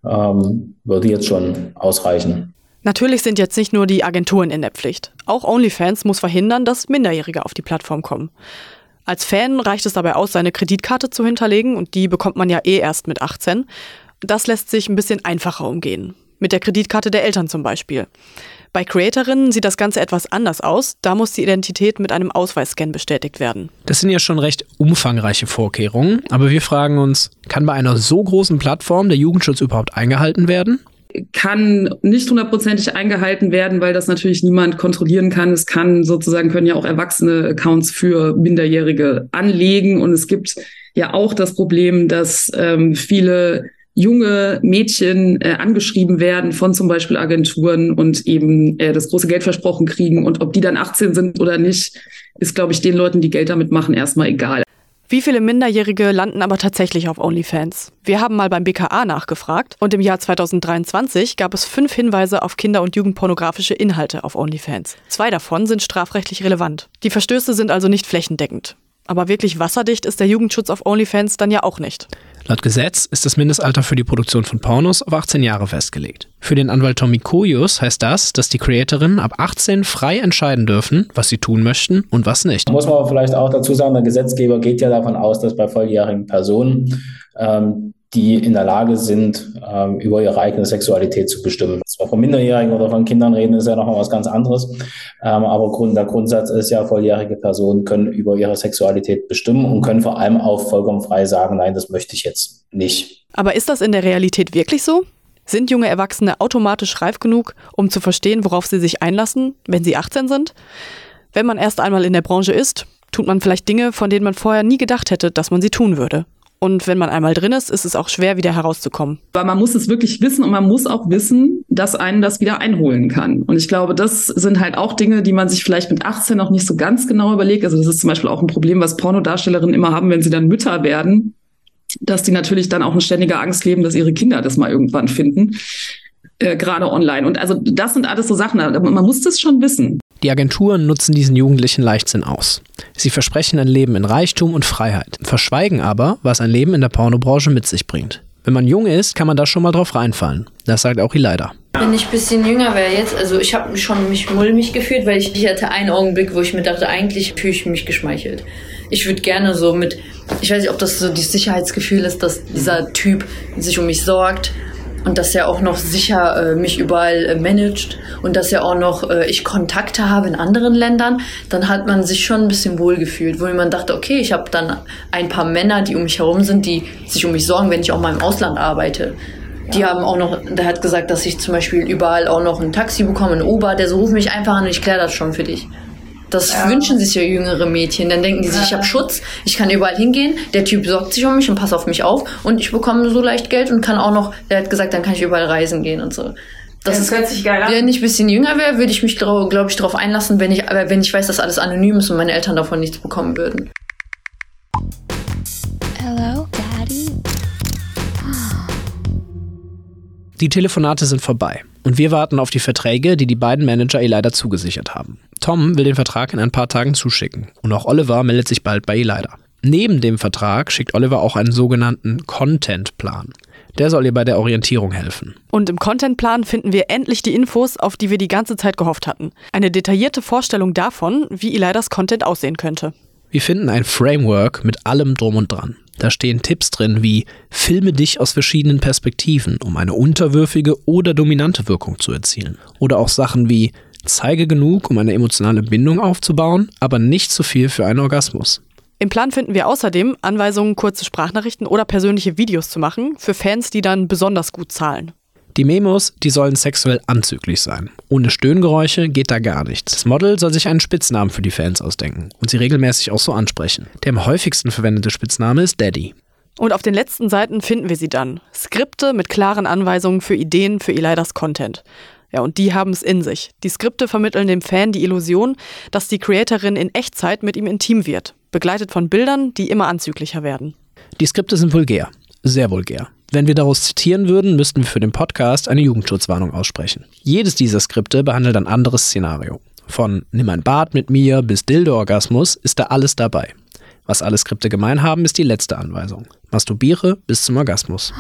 ähm, würde jetzt schon ausreichen. Natürlich sind jetzt nicht nur die Agenturen in der Pflicht. Auch OnlyFans muss verhindern, dass Minderjährige auf die Plattform kommen. Als Fan reicht es dabei aus, seine Kreditkarte zu hinterlegen und die bekommt man ja eh erst mit achtzehn. Das lässt sich ein bisschen einfacher umgehen. Mit der Kreditkarte der Eltern zum Beispiel. Bei Creatorinnen sieht das Ganze etwas anders aus. Da muss die Identität mit einem Ausweisscan bestätigt werden. Das sind ja schon recht umfangreiche Vorkehrungen. Aber wir fragen uns, kann bei einer so großen Plattform der Jugendschutz überhaupt eingehalten werden? Kann nicht hundertprozentig eingehalten werden, weil das natürlich niemand kontrollieren kann. Es kann sozusagen, können ja auch erwachsene Accounts für Minderjährige anlegen. Und es gibt ja auch das Problem, dass ähm, viele junge Mädchen äh, angeschrieben werden von zum Beispiel Agenturen und eben äh, das große Geld versprochen kriegen. Und ob die dann achtzehn sind oder nicht, ist, glaube ich, den Leuten, die Geld damit machen, erstmal egal. Wie viele Minderjährige landen aber tatsächlich auf OnlyFans? Wir haben mal beim B K A nachgefragt und im Jahr zweitausenddreiundzwanzig gab es fünf Hinweise auf kinder- und jugendpornografische Inhalte auf OnlyFans. Zwei davon sind strafrechtlich relevant. Die Verstöße sind also nicht flächendeckend. Aber wirklich wasserdicht ist der Jugendschutz auf OnlyFans dann ja auch nicht. Laut Gesetz ist das Mindestalter für die Produktion von Pornos auf achtzehn Jahre festgelegt. Für den Anwalt Tommy Kujus heißt das, dass die Creatorinnen ab achtzehn frei entscheiden dürfen, was sie tun möchten und was nicht. Da muss man aber vielleicht auch dazu sagen, der Gesetzgeber geht ja davon aus, dass bei volljährigen Personen, ähm, die in der Lage sind, ähm, über ihre eigene Sexualität zu bestimmen. Zwar von Minderjährigen oder von Kindern reden, ist ja noch mal was ganz anderes. Ähm, aber Grund, der Grundsatz ist ja, volljährige Personen können über ihre Sexualität bestimmen und können vor allem auch vollkommen frei sagen, nein, das möchte ich jetzt nicht. Aber ist das in der Realität wirklich so? Sind junge Erwachsene automatisch reif genug, um zu verstehen, worauf sie sich einlassen, wenn sie achtzehn sind? Wenn man erst einmal in der Branche ist, tut man vielleicht Dinge, von denen man vorher nie gedacht hätte, dass man sie tun würde. Und wenn man einmal drin ist, ist es auch schwer, wieder herauszukommen. Weil man muss es wirklich wissen und man muss auch wissen, dass einen das wieder einholen kann. Und ich glaube, das sind halt auch Dinge, die man sich vielleicht mit achtzehn noch nicht so ganz genau überlegt. Also das ist zum Beispiel auch ein Problem, was Pornodarstellerinnen immer haben, wenn sie dann Mütter werden, dass die natürlich dann auch in ständiger Angst leben, dass ihre Kinder das mal irgendwann finden, äh, gerade online. Und also das sind alles so Sachen, man muss das schon wissen. Die Agenturen nutzen diesen jugendlichen Leichtsinn aus. Sie versprechen ein Leben in Reichtum und Freiheit, verschweigen aber, was ein Leben in der Pornobranche mit sich bringt. Wenn man jung ist, kann man da schon mal drauf reinfallen. Das sagt auch Ileida. Wenn ich ein bisschen jünger wäre jetzt, also ich habe schon mich mulmig gefühlt, weil ich, ich hatte einen Augenblick, wo ich mir dachte, eigentlich fühle ich mich geschmeichelt. Ich würde gerne so mit, ich weiß nicht, ob das so dieses Sicherheitsgefühl ist, dass dieser Typ sich um mich sorgt. Und dass er auch noch sicher äh, mich überall äh, managt und dass er auch noch äh, ich Kontakte habe in anderen Ländern, dann hat man sich schon ein bisschen wohlgefühlt, wo man dachte, okay, ich habe dann ein paar Männer, die um mich herum sind, die sich um mich sorgen, wenn ich auch mal im Ausland arbeite. Die haben auch noch, der hat gesagt, dass ich zum Beispiel überall auch noch ein Taxi bekomme, ein Uber, der so, ruf mich einfach an und ich kläre das schon für dich. Das ja. wünschen sich ja jüngere Mädchen. Dann denken die sich, ich habe Schutz, ich kann überall hingehen, der Typ sorgt sich um mich und passt auf mich auf und ich bekomme so leicht Geld und kann auch noch, der hat gesagt, dann kann ich überall reisen gehen und so. Das, das hört sich geil an. Wenn ich ein bisschen jünger wäre, würde ich mich, glaube ich, darauf einlassen, wenn ich, wenn ich weiß, dass alles anonym ist und meine Eltern davon nichts bekommen würden. Hello, Daddy. Die Telefonate sind vorbei und wir warten auf die Verträge, die die beiden Manager Ileida zugesichert haben. Tom will den Vertrag in ein paar Tagen zuschicken und auch Oliver meldet sich bald bei Ileida. Neben dem Vertrag schickt Oliver auch einen sogenannten Content-Plan. Der soll ihr bei der Orientierung helfen. Und im Contentplan finden wir endlich die Infos, auf die wir die ganze Zeit gehofft hatten. Eine detaillierte Vorstellung davon, wie Elidas Content aussehen könnte. Wir finden ein Framework mit allem drum und dran. Da stehen Tipps drin wie: Filme dich aus verschiedenen Perspektiven, um eine unterwürfige oder dominante Wirkung zu erzielen. Oder auch Sachen wie: Zeige genug, um eine emotionale Bindung aufzubauen, aber nicht zu viel für einen Orgasmus. Im Plan finden wir außerdem Anweisungen, kurze Sprachnachrichten oder persönliche Videos zu machen, für Fans, die dann besonders gut zahlen. Die Memos, die sollen sexuell anzüglich sein. Ohne Stöhngeräusche geht da gar nichts. Das Model soll sich einen Spitznamen für die Fans ausdenken und sie regelmäßig auch so ansprechen. Der am häufigsten verwendete Spitzname ist Daddy. Und auf den letzten Seiten finden wir sie dann. Skripte mit klaren Anweisungen für Ideen für Elidas Content. Ja, und die haben es in sich. Die Skripte vermitteln dem Fan die Illusion, dass die Creatorin in Echtzeit mit ihm intim wird, begleitet von Bildern, die immer anzüglicher werden. Die Skripte sind vulgär, sehr vulgär. Wenn wir daraus zitieren würden, müssten wir für den Podcast eine Jugendschutzwarnung aussprechen. Jedes dieser Skripte behandelt ein anderes Szenario. Von Nimm ein Bad mit mir bis Dildo-Orgasmus ist da alles dabei. Was alle Skripte gemein haben, ist die letzte Anweisung. Masturbiere bis zum Orgasmus.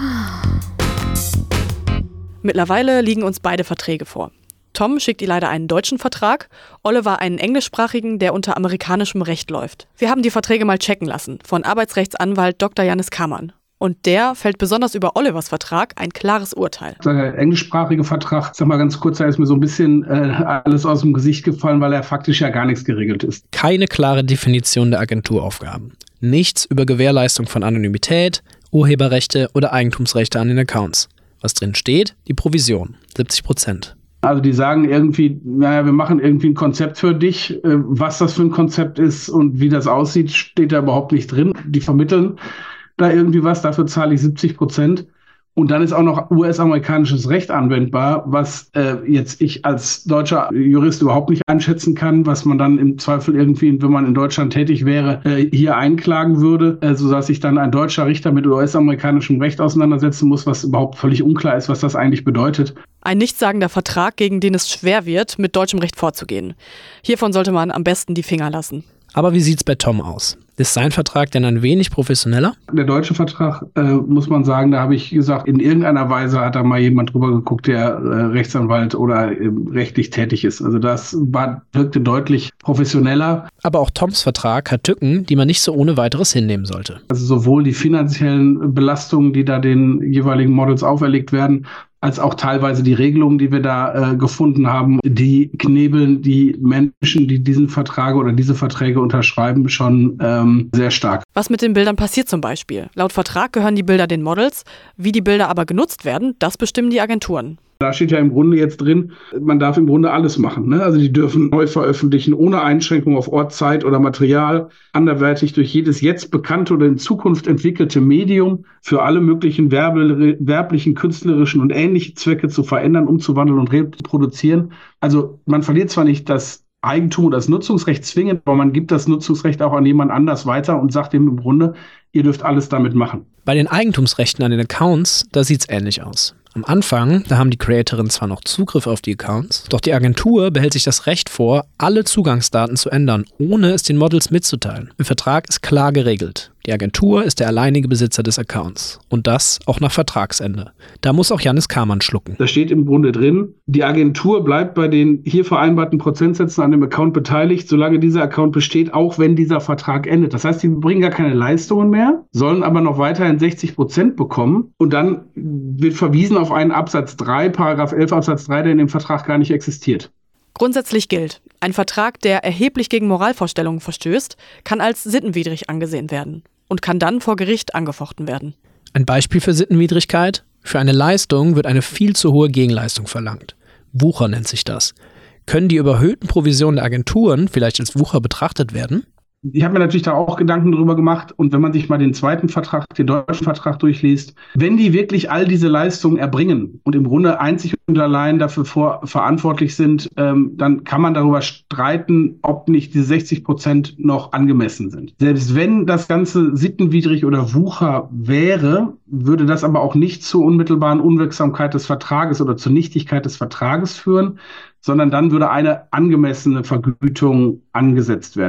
Mittlerweile liegen uns beide Verträge vor. Tom schickt ihr leider einen deutschen Vertrag, Oliver einen englischsprachigen, der unter amerikanischem Recht läuft. Wir haben die Verträge mal checken lassen von Arbeitsrechtsanwalt Doktor Janis Kamann. Und der fällt besonders über Olivers Vertrag ein klares Urteil. Der englischsprachige Vertrag, sag mal ganz kurz, da ist mir so ein bisschen äh, alles aus dem Gesicht gefallen, weil er faktisch ja gar nichts geregelt ist. Keine klare Definition der Agenturaufgaben. Nichts über Gewährleistung von Anonymität, Urheberrechte oder Eigentumsrechte an den Accounts. Was drin steht? Die Provision, siebzig Prozent. Also die sagen irgendwie, naja, wir machen irgendwie ein Konzept für dich. Was das für ein Konzept ist und wie das aussieht, steht da überhaupt nicht drin. Die vermitteln da irgendwie was, dafür zahle ich siebzig Prozent. Und dann ist auch noch U S-amerikanisches Recht anwendbar, was äh, jetzt ich als deutscher Jurist überhaupt nicht einschätzen kann, was man dann im Zweifel irgendwie, wenn man in Deutschland tätig wäre, äh, hier einklagen würde, äh, sodass sich dann ein deutscher Richter mit U S-amerikanischem Recht auseinandersetzen muss, was überhaupt völlig unklar ist, was das eigentlich bedeutet. Ein nichtssagender Vertrag, gegen den es schwer wird, mit deutschem Recht vorzugehen. Hiervon sollte man am besten die Finger lassen. Aber wie sieht's bei Tom aus? Ist sein Vertrag denn ein wenig professioneller? Der deutsche Vertrag, äh, muss man sagen, da habe ich gesagt, in irgendeiner Weise hat da mal jemand drüber geguckt, der äh, Rechtsanwalt oder äh, rechtlich tätig ist. Also das war, wirkte deutlich professioneller. Aber auch Toms Vertrag hat Tücken, die man nicht so ohne weiteres hinnehmen sollte. Also sowohl die finanziellen Belastungen, die da den jeweiligen Models auferlegt werden, als auch teilweise die Regelungen, die wir da äh, gefunden haben, die knebeln die Menschen, die diesen Vertrag oder diese Verträge unterschreiben, schon ähm, sehr stark. Was mit den Bildern passiert zum Beispiel? Laut Vertrag gehören die Bilder den Models. Wie die Bilder aber genutzt werden, das bestimmen die Agenturen. Da steht ja im Grunde jetzt drin, man darf im Grunde alles machen. Ne? Also die dürfen neu veröffentlichen, ohne Einschränkung auf Ort, Zeit oder Material, anderweitig durch jedes jetzt bekannte oder in Zukunft entwickelte Medium für alle möglichen werbe, werblichen, künstlerischen und ähnliche Zwecke zu verändern, umzuwandeln und reproduzieren. Also man verliert zwar nicht das Eigentum oder das Nutzungsrecht zwingend, aber man gibt das Nutzungsrecht auch an jemand anders weiter und sagt ihm im Grunde, ihr dürft alles damit machen. Bei den Eigentumsrechten an den Accounts, da sieht's ähnlich aus. Am Anfang, da haben die Creatorinnen zwar noch Zugriff auf die Accounts, doch die Agentur behält sich das Recht vor, alle Zugangsdaten zu ändern, ohne es den Models mitzuteilen. Im Vertrag ist klar geregelt. Die Agentur ist der alleinige Besitzer des Accounts. Und das auch nach Vertragsende. Da muss auch Janis Kamann schlucken. Da steht im Grunde drin, die Agentur bleibt bei den hier vereinbarten Prozentsätzen an dem Account beteiligt, solange dieser Account besteht, auch wenn dieser Vertrag endet. Das heißt, die bringen gar keine Leistungen mehr, sollen aber noch weiterhin sechzig Prozent bekommen. Und dann wird verwiesen auf einen Absatz drei, Paragraph elf Absatz drei, der in dem Vertrag gar nicht existiert. Grundsätzlich gilt, ein Vertrag, der erheblich gegen Moralvorstellungen verstößt, kann als sittenwidrig angesehen werden und kann dann vor Gericht angefochten werden. Ein Beispiel für Sittenwidrigkeit? Für eine Leistung wird eine viel zu hohe Gegenleistung verlangt. Wucher nennt sich das. Können die überhöhten Provisionen der Agenturen vielleicht als Wucher betrachtet werden? Ich habe mir natürlich da auch Gedanken drüber gemacht und wenn man sich mal den zweiten Vertrag, den deutschen Vertrag durchliest, wenn die wirklich all diese Leistungen erbringen und im Grunde einzig und allein dafür vor, verantwortlich sind, ähm, dann kann man darüber streiten, ob nicht diese sechzig Prozent noch angemessen sind. Selbst wenn das Ganze sittenwidrig oder Wucher wäre, würde das aber auch nicht zur unmittelbaren Unwirksamkeit des Vertrages oder zur Nichtigkeit des Vertrages führen, sondern dann würde eine angemessene Vergütung angesetzt werden.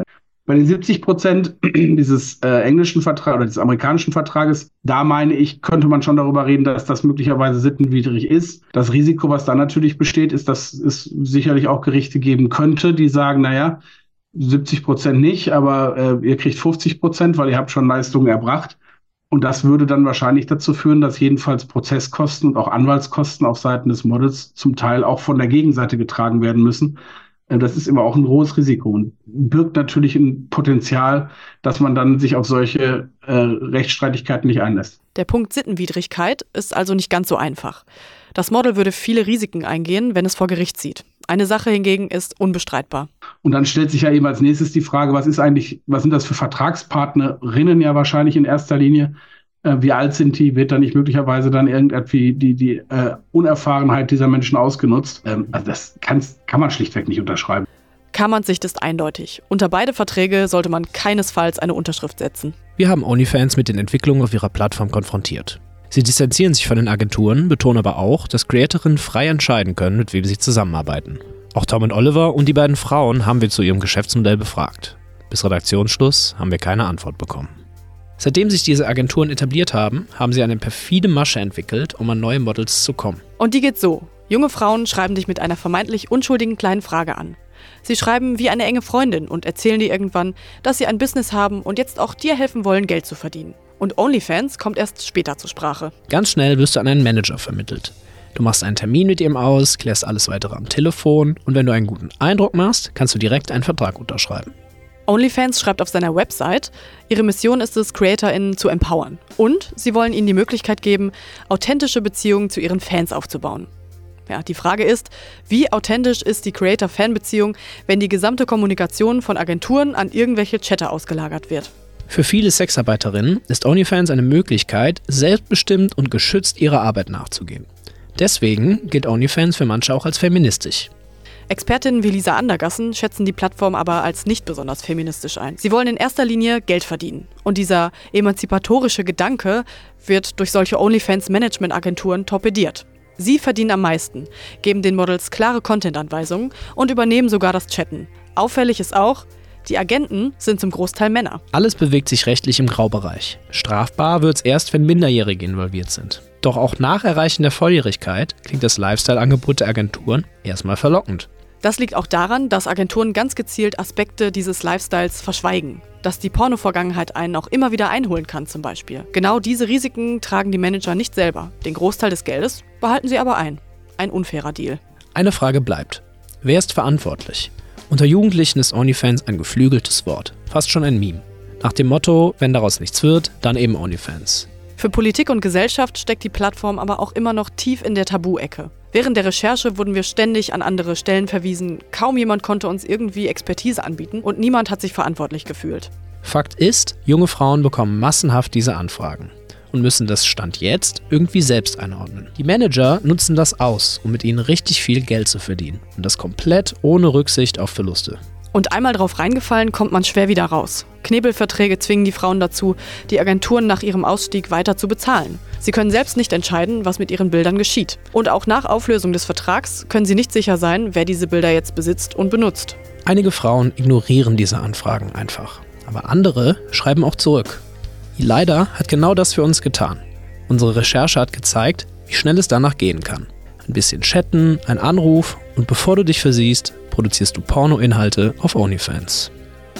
Bei den siebzig Prozent dieses äh, englischen Vertrags oder des amerikanischen Vertrages, da meine ich, könnte man schon darüber reden, dass das möglicherweise sittenwidrig ist. Das Risiko, was da natürlich besteht, ist, dass es sicherlich auch Gerichte geben könnte, die sagen, naja, siebzig Prozent nicht, aber äh, ihr kriegt fünfzig Prozent, weil ihr habt schon Leistungen erbracht. Und das würde dann wahrscheinlich dazu führen, dass jedenfalls Prozesskosten und auch Anwaltskosten auf Seiten des Models zum Teil auch von der Gegenseite getragen werden müssen. Das ist immer auch ein hohes Risiko und birgt natürlich ein Potenzial, dass man dann sich auf solche äh, Rechtsstreitigkeiten nicht einlässt. Der Punkt Sittenwidrigkeit ist also nicht ganz so einfach. Das Model würde viele Risiken eingehen, wenn es vor Gericht zieht. Eine Sache hingegen ist unbestreitbar. Und dann stellt sich ja eben als nächstes die Frage, was ist eigentlich, was sind das für Vertragspartnerinnen ja wahrscheinlich in erster Linie? Äh, wie alt sind die? Wird da nicht möglicherweise dann irgendwie die, die äh, Unerfahrenheit dieser Menschen ausgenutzt? Ähm, also das kann's, kann man schlichtweg nicht unterschreiben. Kammerns Sicht ist eindeutig. Unter beide Verträge sollte man keinesfalls eine Unterschrift setzen. Wir haben OnlyFans mit den Entwicklungen auf ihrer Plattform konfrontiert. Sie distanzieren sich von den Agenturen, betonen aber auch, dass Creatorinnen frei entscheiden können, mit wem sie zusammenarbeiten. Auch Tom und Oliver und die beiden Frauen haben wir zu ihrem Geschäftsmodell befragt. Bis Redaktionsschluss haben wir keine Antwort bekommen. Seitdem sich diese Agenturen etabliert haben, haben sie eine perfide Masche entwickelt, um an neue Models zu kommen. Und die geht so. Junge Frauen schreiben dich mit einer vermeintlich unschuldigen kleinen Frage an. Sie schreiben wie eine enge Freundin und erzählen dir irgendwann, dass sie ein Business haben und jetzt auch dir helfen wollen, Geld zu verdienen. Und OnlyFans kommt erst später zur Sprache. Ganz schnell wirst du an einen Manager vermittelt. Du machst einen Termin mit ihm aus, klärst alles weitere am Telefon und wenn du einen guten Eindruck machst, kannst du direkt einen Vertrag unterschreiben. OnlyFans schreibt auf seiner Website, ihre Mission ist es, CreatorInnen zu empowern. Und sie wollen ihnen die Möglichkeit geben, authentische Beziehungen zu ihren Fans aufzubauen. Ja, die Frage ist, wie authentisch ist die Creator-Fan-Beziehung, wenn die gesamte Kommunikation von Agenturen an irgendwelche Chatter ausgelagert wird? Für viele Sexarbeiterinnen ist OnlyFans eine Möglichkeit, selbstbestimmt und geschützt ihrer Arbeit nachzugehen. Deswegen gilt OnlyFans für manche auch als feministisch. Expertinnen wie Lisa Andergassen schätzen die Plattform aber als nicht besonders feministisch ein. Sie wollen in erster Linie Geld verdienen. Und dieser emanzipatorische Gedanke wird durch solche OnlyFans-Management-Agenturen torpediert. Sie verdienen am meisten, geben den Models klare Content-Anweisungen und übernehmen sogar das Chatten. Auffällig ist auch, die Agenten sind zum Großteil Männer. Alles bewegt sich rechtlich im Graubereich. Strafbar wird's erst, wenn Minderjährige involviert sind. Doch auch nach Erreichen der Volljährigkeit klingt das Lifestyle-Angebot der Agenturen erstmal verlockend. Das liegt auch daran, dass Agenturen ganz gezielt Aspekte dieses Lifestyles verschweigen. Dass die Porno-Vergangenheit einen auch immer wieder einholen kann zum Beispiel. Genau diese Risiken tragen die Manager nicht selber. Den Großteil des Geldes behalten sie aber ein. Ein unfairer Deal. Eine Frage bleibt. Wer ist verantwortlich? Unter Jugendlichen ist OnlyFans ein geflügeltes Wort. Fast schon ein Meme. Nach dem Motto, wenn daraus nichts wird, dann eben OnlyFans. Für Politik und Gesellschaft steckt die Plattform aber auch immer noch tief in der Tabu-Ecke. Während der Recherche wurden wir ständig an andere Stellen verwiesen. Kaum jemand konnte uns irgendwie Expertise anbieten und niemand hat sich verantwortlich gefühlt. Fakt ist, junge Frauen bekommen massenhaft diese Anfragen und müssen das Stand jetzt irgendwie selbst einordnen. Die Manager nutzen das aus, um mit ihnen richtig viel Geld zu verdienen. Und das komplett ohne Rücksicht auf Verluste. Und einmal drauf reingefallen, kommt man schwer wieder raus. Knebelverträge zwingen die Frauen dazu, die Agenturen nach ihrem Ausstieg weiter zu bezahlen. Sie können selbst nicht entscheiden, was mit ihren Bildern geschieht. Und auch nach Auflösung des Vertrags können sie nicht sicher sein, wer diese Bilder jetzt besitzt und benutzt. Einige Frauen ignorieren diese Anfragen einfach. Aber andere schreiben auch zurück. Leider hat genau das für uns getan. Unsere Recherche hat gezeigt, wie schnell es danach gehen kann. Ein bisschen chatten, ein Anruf und bevor du dich versiehst, produzierst du Porno-Inhalte auf OnlyFans.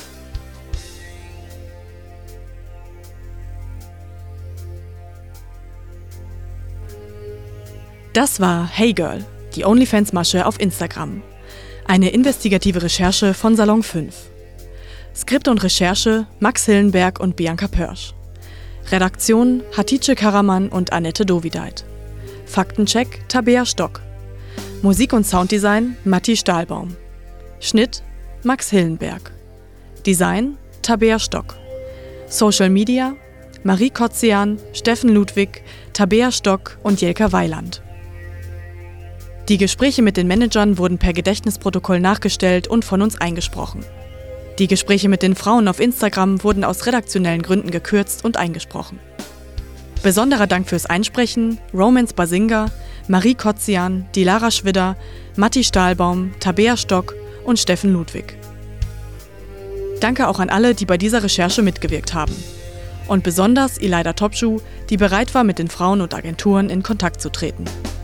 Das war Hey Girl, die OnlyFans-Masche auf Instagram. Eine investigative Recherche von Salon fünf. Skript und Recherche Max Hillenberg und Bianca Pörsch. Redaktion Hatice Karaman und Annette Dovideit. Faktencheck Tabea Stock. Musik und Sounddesign Matti Stahlbaum. Schnitt Max Hillenberg. Design Tabea Stock. Social Media Marie Kotzian, Steffen Ludwig, Tabea Stock und Jelka Weiland. Die Gespräche mit den Managern wurden per Gedächtnisprotokoll nachgestellt und von uns eingesprochen. Die Gespräche mit den Frauen auf Instagram wurden aus redaktionellen Gründen gekürzt und eingesprochen. Besonderer Dank fürs Einsprechen Romance Basinga, Marie Kotzian, Dilara Schwidder, Matti Stahlbaum, Tabea Stock und Steffen Ludwig. Danke auch an alle, die bei dieser Recherche mitgewirkt haben. Und besonders Ileida Topçu, die bereit war, mit den Frauen und Agenturen in Kontakt zu treten.